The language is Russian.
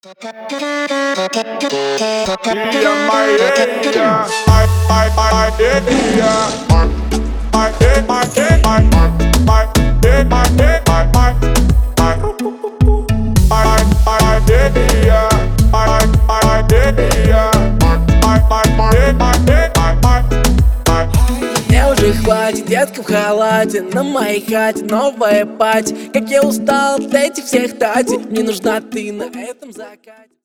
Мне уже хватит, детка в халате, на моей хате новая пати. Как я устал от этих всех тати, мне нужна ты на этом закате.